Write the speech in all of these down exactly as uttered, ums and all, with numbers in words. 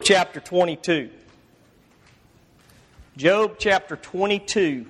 chapter twenty-two. Job chapter twenty-two.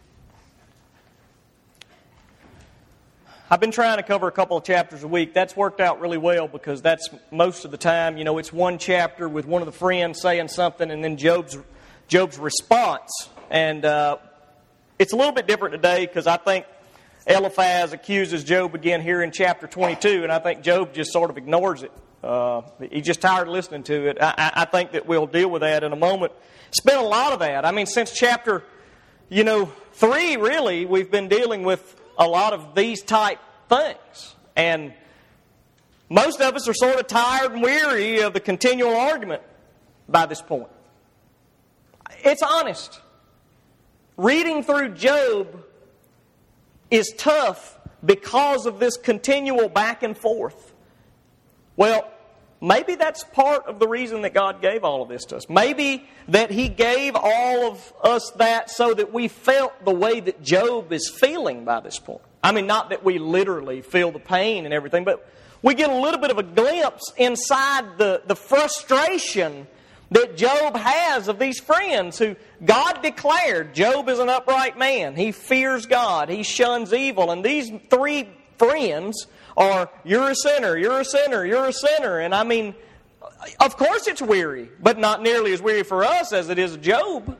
I've been trying to cover a couple of chapters a week. That's worked out really well because that's most of the time, you know, it's one chapter with one of the friends saying something and then Job's Job's response. And uh, it's a little bit different today because I think Eliphaz accuses Job again here in chapter twenty-two, and I think Job just sort of ignores it. Uh, he's just tired of listening to it. I, I think that we'll deal with that in a moment. It's been a lot of that. I mean, since chapter, you know, three, really, we've been dealing with a lot of these type things. And most of us are sort of tired and weary of the continual argument by this point. It's honest. Reading through Job is tough because of this continual back and forth. Well, maybe that's part of the reason that God gave all of this to us. Maybe that He gave all of us that so that we felt the way that Job is feeling by this point. I mean, not that we literally feel the pain and everything, but we get a little bit of a glimpse inside the, the frustration that Job has of these friends who God declared Job is an upright man. He fears God. He shuns evil. And these three friends are, you're a sinner, you're a sinner, you're a sinner. And I mean, of course it's weary, but not nearly as weary for us as it is Job.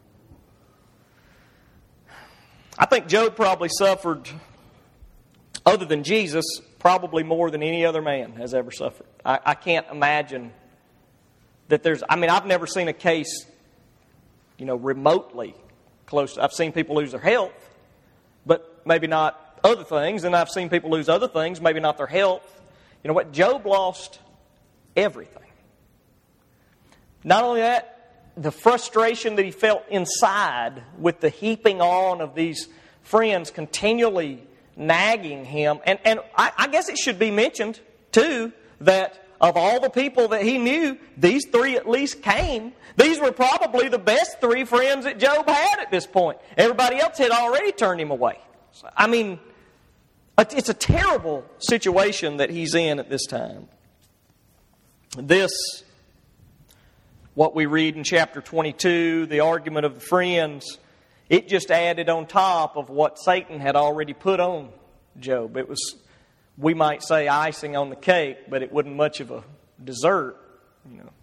I think Job probably suffered, other than Jesus, probably more than any other man has ever suffered. I, I can't imagine that there's, I mean, I've never seen a case, you know, remotely close. I've seen people lose their health, but maybe not other things, and I've seen people lose other things, maybe not their health. You know what? Job lost everything. Not only that, the frustration that he felt inside with the heaping on of these friends continually nagging him. And, and I, I guess it should be mentioned, too, that of all the people that he knew, these three at least came. These were probably the best three friends that Job had at this point. Everybody else had already turned him away. I mean, it's a terrible situation that he's in at this time. This, what we read in chapter twenty-two, the argument of the friends, it just added on top of what Satan had already put on Job. It was, we might say, icing on the cake, but it wasn't much of a dessert, you know.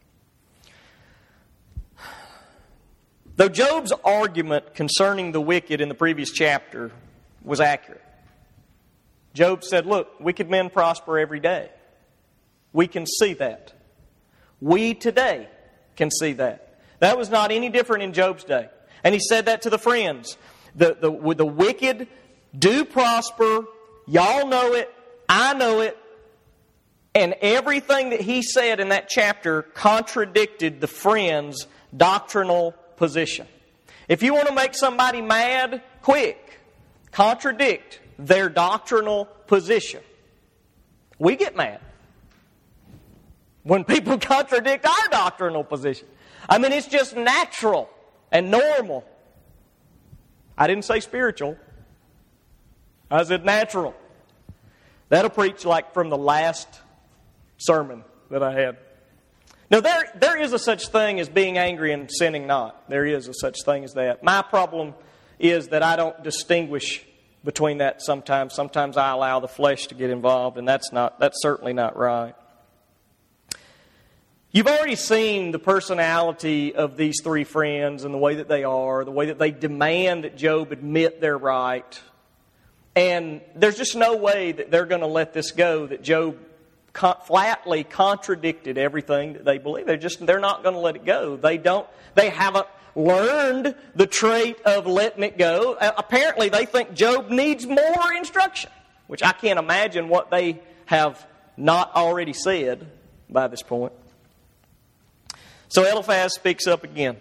Though Job's argument concerning the wicked in the previous chapter was accurate. Job said, look, wicked men prosper every day. We can see that. We today can see that. That was not any different in Job's day. And he said that to the friends. The, the, the wicked do prosper. Y'all know it. I know it. And everything that he said in that chapter contradicted the friends' doctrinal position. If you want to make somebody mad, quick, contradict their doctrinal position. We get mad when people contradict our doctrinal position. I mean, it's just natural and normal. I didn't say spiritual. I said natural. That'll preach like from the last sermon that I had. Now, there, there is a such thing as being angry and sinning not. There is a such thing as that. My problem is that I don't distinguish between that sometimes. Sometimes I allow the flesh to get involved, and that's not that's certainly not right. You've already seen the personality of these three friends and the way that they are, the way that they demand that Job admit they're right. And there's just no way that they're going to let this go, that Job con- flatly contradicted everything that they believe. They're just they're not going to let it go. They don't they haven't learned the trait of letting it go. Uh, apparently they think Job needs more instruction, which I can't imagine what they have not already said by this point. So Eliphaz speaks up again.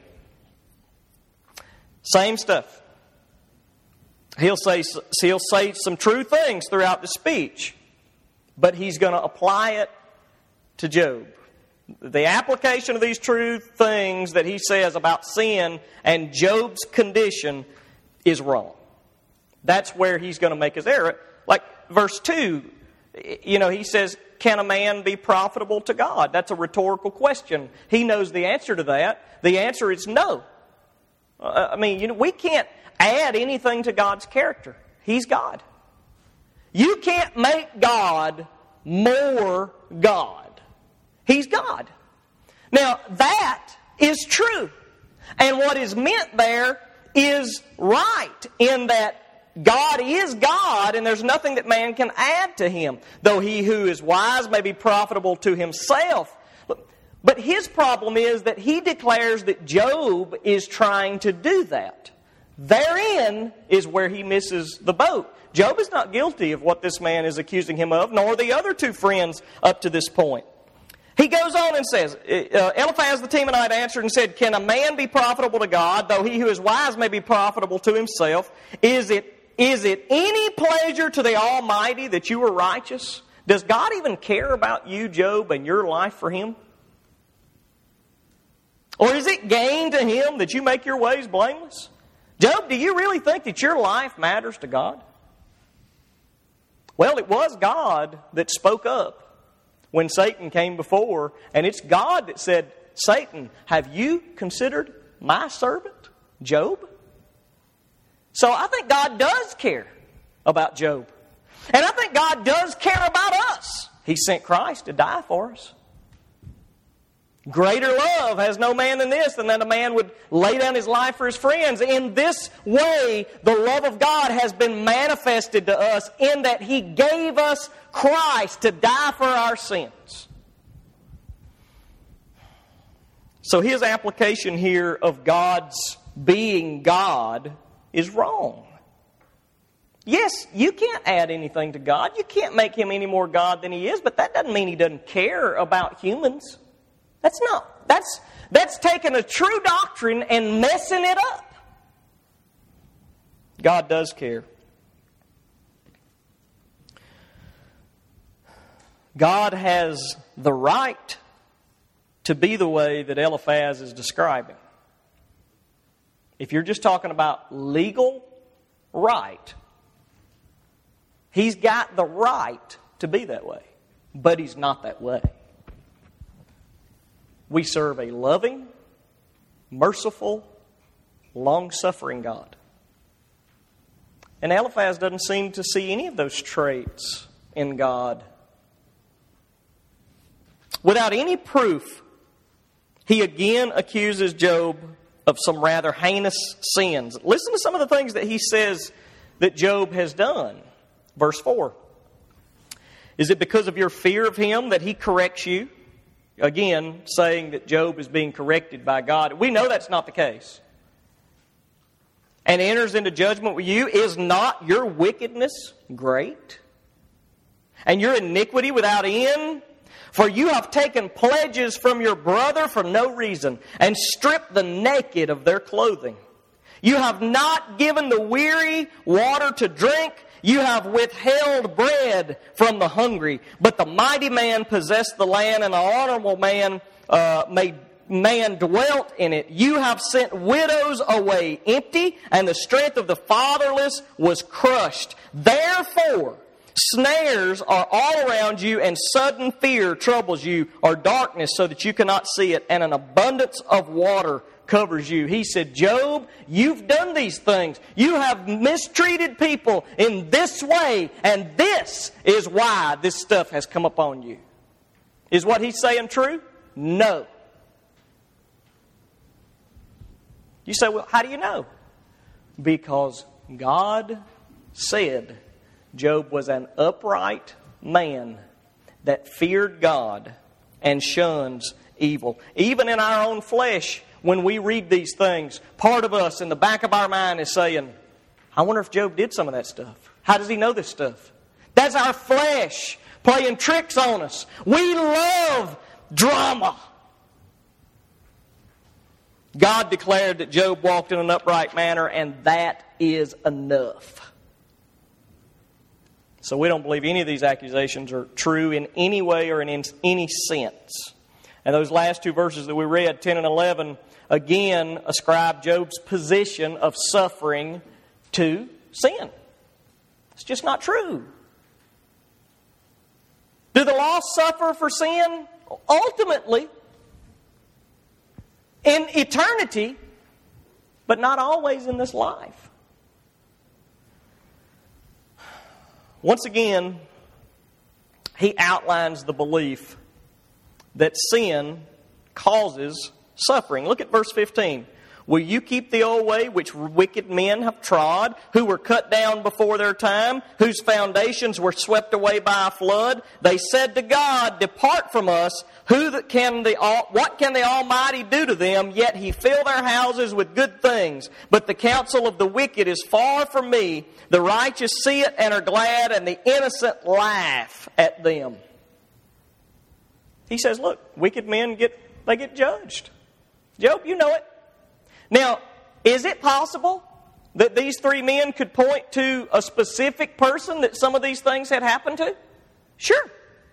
Same stuff. He'll say, he'll say some true things throughout the speech, but he's going to apply it to Job. The application of these true things that he says about sin and Job's condition is wrong. That's where he's going to make his error. Like verse two, you know, he says, can a man be profitable to God? That's a rhetorical question. He knows the answer to that. The answer is no. Uh, I mean, you know, we can't add anything to God's character. He's God. You can't make God more God. He's God. Now, that is true. And what is meant there is right in that God is God, and there's nothing that man can add to Him. Though he who is wise may be profitable to himself. But his problem is that he declares that Job is trying to do that. Therein is where he misses the boat. Job is not guilty of what this man is accusing him of, nor the other two friends up to this point. He goes on and says, uh, Eliphaz the Temanite answered and said, can a man be profitable to God, though he who is wise may be profitable to himself? Is it Is it any pleasure to the Almighty that you are righteous? Does God even care about you, Job, and your life for Him? Or is it gain to Him that you make your ways blameless? Job, do you really think that your life matters to God? Well, it was God that spoke up when Satan came before, and it's God that said, Satan, have you considered my servant, Job? So I think God does care about Job. And I think God does care about us. He sent Christ to die for us. Greater love has no man than this, than that a man would lay down his life for his friends. In this way, the love of God has been manifested to us in that He gave us Christ to die for our sins. So his application here of God's being God is wrong. Yes, you can't add anything to God. You can't make Him any more God than He is, but that doesn't mean He doesn't care about humans. That's not. That's, that's taking a true doctrine and messing it up. God does care. God has the right to be the way that Eliphaz is describing. If you're just talking about legal right, He's got the right to be that way. But He's not that way. We serve a loving, merciful, long-suffering God. And Eliphaz doesn't seem to see any of those traits in God. Without any proof, he again accuses Job of some rather heinous sins. Listen to some of the things that he says that Job has done. Verse four. Is it because of your fear of Him that He corrects you? Again, saying that Job is being corrected by God. We know that's not the case. And enters into judgment with you. Is not your wickedness great? And your iniquity without end? For you have taken pledges from your brother for no reason, and stripped the naked of their clothing. You have not given the weary water to drink. You have withheld bread from the hungry. But the mighty man possessed the land, and the honorable man uh, made man dwelt in it. You have sent widows away empty, and the strength of the fatherless was crushed. Therefore, snares are all around you, and sudden fear troubles you, or darkness so that you cannot see it, and an abundance of water covers you. He said, Job, you've done these things. You have mistreated people in this way, and this is why this stuff has come upon you. Is what he's saying true? No. You say, well, how do you know? Because God said Job was an upright man that feared God and shuns evil. Even in our own flesh, when we read these things, part of us in the back of our mind is saying, I wonder if Job did some of that stuff. How does he know this stuff? That's our flesh playing tricks on us. We love drama. God declared that Job walked in an upright manner, and that is enough. So we don't believe any of these accusations are true in any way or in any sense. And those last two verses that we read, ten and eleven, again ascribe Job's position of suffering to sin. It's just not true. Do the lost suffer for sin? Ultimately, in eternity, but not always in this life. Once again, he outlines the belief that sin causes suffering. Look at verse fifteen. Will you keep the old way which wicked men have trod, who were cut down before their time, whose foundations were swept away by a flood? They said to God, depart from us. Who can the what can the Almighty do to them? Yet He filled their houses with good things. But the counsel of the wicked is far from me. The righteous see it and are glad, and the innocent laugh at them. He says, look, wicked men get they get judged. Job, you know it. Now, is it possible that these three men could point to a specific person that some of these things had happened to? Sure.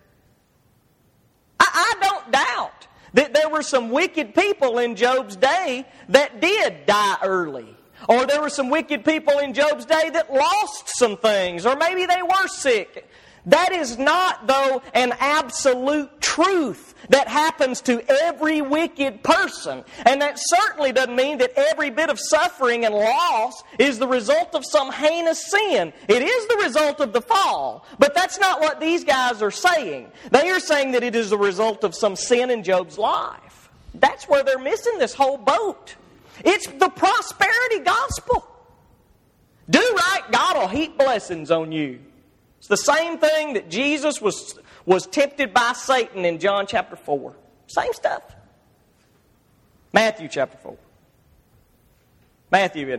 I, I don't doubt that there were some wicked people in Job's day that did die early. Or there were some wicked people in Job's day that lost some things. Or maybe they were sick. That is not, though, an absolute truth that happens to every wicked person. And that certainly doesn't mean that every bit of suffering and loss is the result of some heinous sin. It is the result of the fall. But that's not what these guys are saying. They are saying that it is the result of some sin in Job's life. That's where they're missing this whole boat. It's the prosperity gospel. Do right, God will heap blessings on you. It's the same thing that Jesus was, was tempted by Satan in John chapter four. Same stuff. Matthew chapter four. Matthew,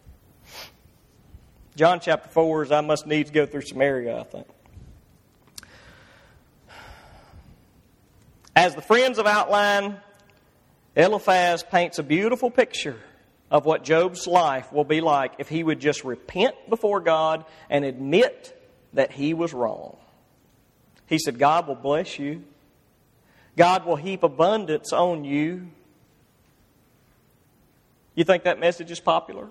John chapter four is I must needs go through Samaria, I think. As the friends have outlined, Eliphaz paints a beautiful picture of what Job's life will be like if he would just repent before God and admit that he was wrong. He said, God will bless you. God will heap abundance on you. You think that message is popular?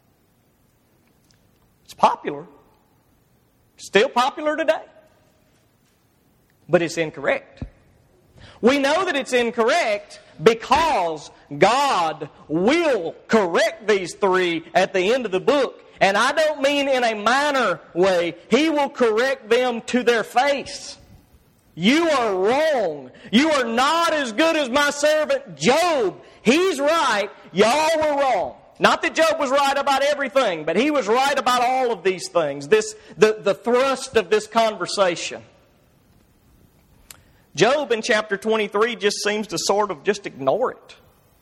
It's popular. Still popular today. But it's incorrect. We know that it's incorrect because God will correct these three at the end of the book. And I don't mean in a minor way. He will correct them to their face. You are wrong. You are not as good as my servant Job. He's right. Y'all were wrong. Not that Job was right about everything, but he was right about all of these things. This, the, the thrust of this conversation. Job in chapter twenty-three just seems to sort of just ignore it.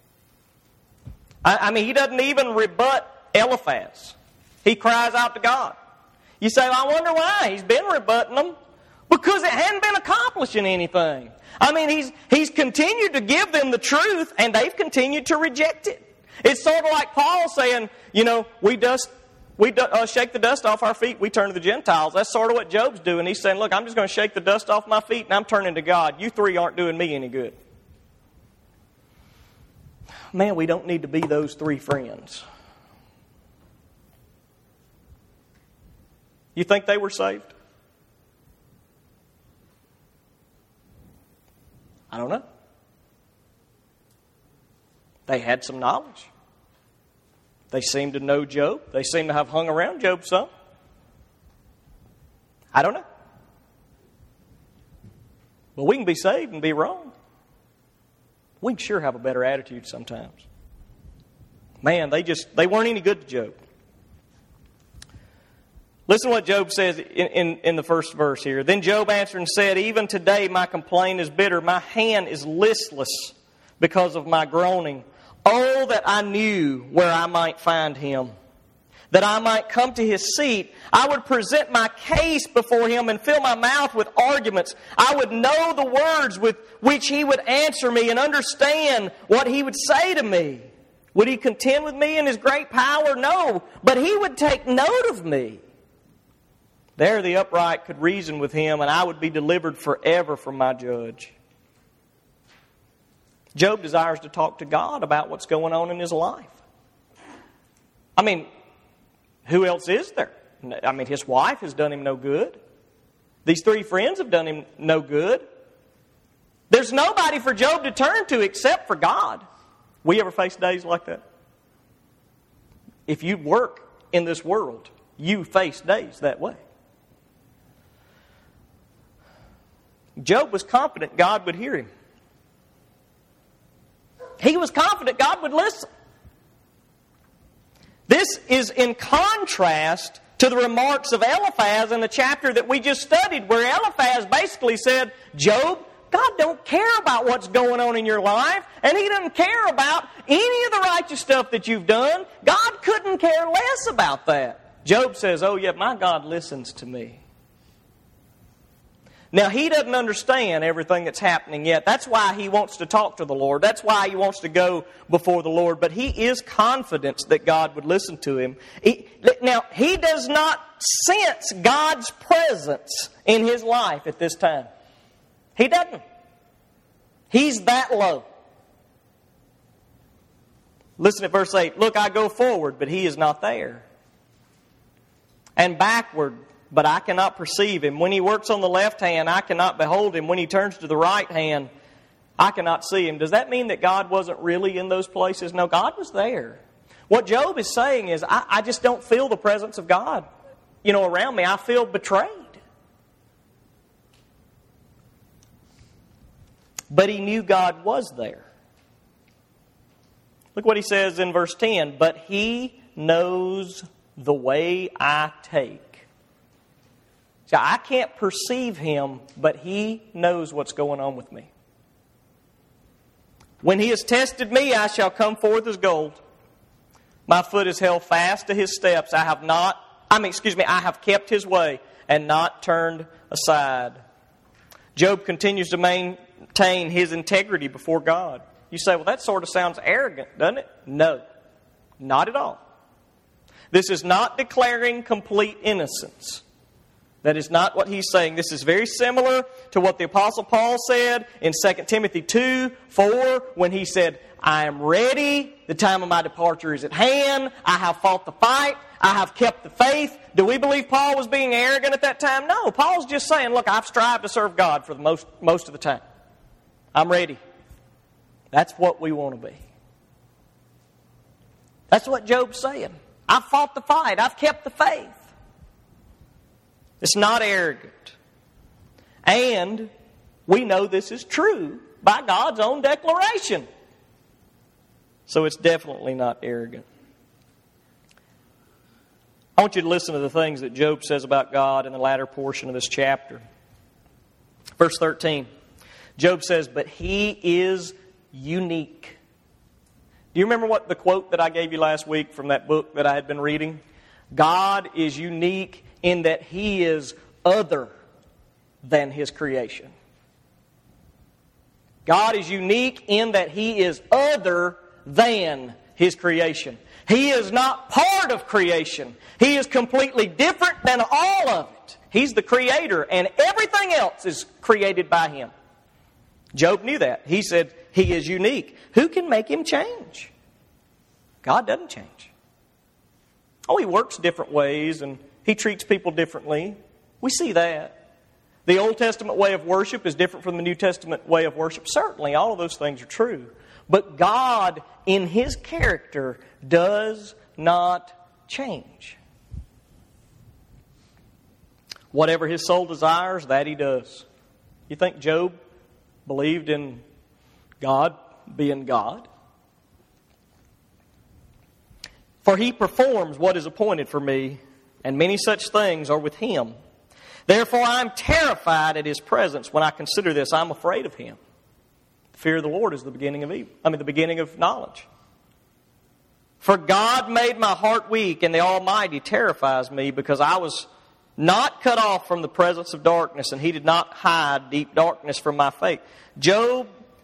I, I mean, he doesn't even rebut Eliphaz. He cries out to God. You say, well, I wonder why. He's been rebutting them. Because it hadn't been accomplishing anything. I mean, he's he's continued to give them the truth, and they've continued to reject it. It's sort of like Paul saying, you know, we dust, we uh, shake the dust off our feet, we turn to the Gentiles. That's sort of what Job's doing. He's saying, look, I'm just going to shake the dust off my feet, and I'm turning to God. You three aren't doing me any good. Man, we don't need to be those three friends. You think they were saved? I don't know. They had some knowledge. They seemed to know Job. They seem to have hung around Job some. I don't know. But we can be saved and be wrong. We can sure have a better attitude sometimes. Man, they just, they weren't any good to Job. Listen to what Job says in, in, in the first verse here. Then Job answered and said, even today my complaint is bitter. My hand is listless because of my groaning. Oh, that I knew where I might find him, that I might come to his seat. I would present my case before him and fill my mouth with arguments. I would know the words with which he would answer me and understand what he would say to me. Would he contend with me in his great power? No, but he would take note of me. There the upright could reason with him, and I would be delivered forever from my judge. Job desires to talk to God about what's going on in his life. I mean, who else is there? I mean, his wife has done him no good. These three friends have done him no good. There's nobody for Job to turn to except for God. We ever face days like that? If you work in this world, you face days that way. Job was confident God would hear him. He was confident God would listen. This is in contrast to the remarks of Eliphaz in the chapter that we just studied, where Eliphaz basically said, Job, God don't care about what's going on in your life, and He doesn't care about any of the righteous stuff that you've done. God couldn't care less about that. Job says, oh yeah, my God listens to me. Now, he doesn't understand everything that's happening yet. That's why he wants to talk to the Lord. That's why he wants to go before the Lord. But he is confident that God would listen to him. He, now, he does not sense God's presence in his life at this time. He doesn't. He's that low. Listen at verse eight. Look, I go forward, but He is not there. And backward, but I cannot perceive Him. When He works on the left hand, I cannot behold Him. When He turns to the right hand, I cannot see Him. Does that mean that God wasn't really in those places? No, God was there. What Job is saying is, I, I just don't feel the presence of God, you know, around me. I feel betrayed. But he knew God was there. Look what he says in verse ten. But He knows the way I take. So I can't perceive Him, but He knows what's going on with me. When He has tested me, I shall come forth as gold. My foot is held fast to His steps. I have not, I mean, excuse me, I have kept His way and not turned aside. Job continues to maintain his integrity before God. You say, well, that sort of sounds arrogant, doesn't it? No, not at all. This is not declaring complete innocence. That is not what he's saying. This is very similar to what the Apostle Paul said in Second Timothy two four, when he said, I am ready, the time of my departure is at hand, I have fought the fight, I have kept the faith. Do we believe Paul was being arrogant at that time? No, Paul's just saying, look, I've strived to serve God for the most, most of the time. I'm ready. That's what we want to be. That's what Job's saying. I've fought the fight, I've kept the faith. It's not arrogant. And we know this is true by God's own declaration. So it's definitely not arrogant. I want you to listen to the things that Job says about God in the latter portion of this chapter. Verse thirteen. Job says, but He is unique. Do you remember what the quote that I gave you last week from that book that I had been reading? God is unique in that He is other than His creation. God is unique in that He is other than His creation. He is not part of creation. He is completely different than all of it. He's the Creator, and everything else is created by Him. Job knew that. He said, He is unique. Who can make Him change? God doesn't change. Oh, He works different ways, and He treats people differently. We see that. The Old Testament way of worship is different from the New Testament way of worship. Certainly, all of those things are true. But God, in His character, does not change. Whatever his soul desires, that he does. You think Job believed in God being God? For He performs what is appointed for me, and many such things are with Him. Therefore I am terrified at His presence. When I consider this, I am afraid of Him. The fear of the Lord is the beginning of evil. I mean, the beginning of knowledge. For God made my heart weak, and the Almighty terrifies me, because I was not cut off from the presence of darkness, and He did not hide deep darkness from my face. Job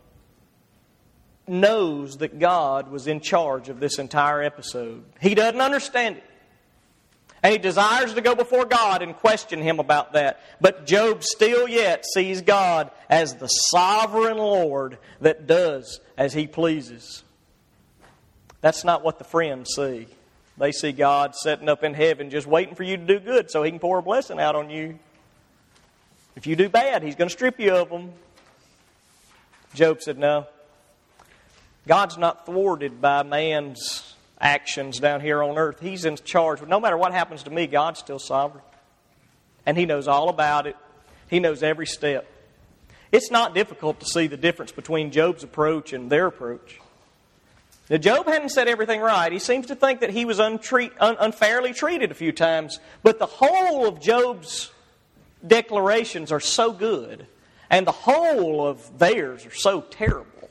knows that God was in charge of this entire episode. He doesn't understand it. And he desires to go before God and question Him about that. But Job still yet sees God as the sovereign Lord that does as He pleases. That's not what the friends see. They see God sitting up in heaven just waiting for you to do good so He can pour a blessing out on you. If you do bad, He's going to strip you of them. Job said, no. God's not thwarted by man's actions down here on earth. He's in charge. No matter what happens to me, God's still sovereign. And He knows all about it. He knows every step. It's not difficult to see the difference between Job's approach and their approach. Now, Job hadn't said everything right. He seems to think that he was untreat, un, unfairly treated a few times. But the whole of Job's declarations are so good, and the whole of theirs are so terrible.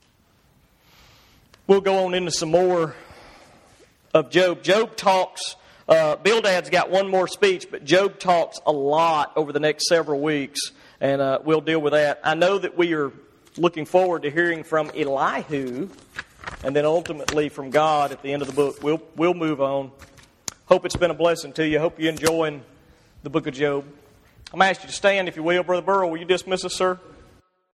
We'll go on into some more of Job. Job talks, uh, Bildad's got one more speech, but Job talks a lot over the next several weeks, and uh, we'll deal with that. I know that we are looking forward to hearing from Elihu, and then ultimately from God at the end of the book. We'll, we'll move on. Hope it's been a blessing to you. Hope you're enjoying the book of Job. I'm going to ask you to stand, if you will. Brother Burrow, will you dismiss us, sir?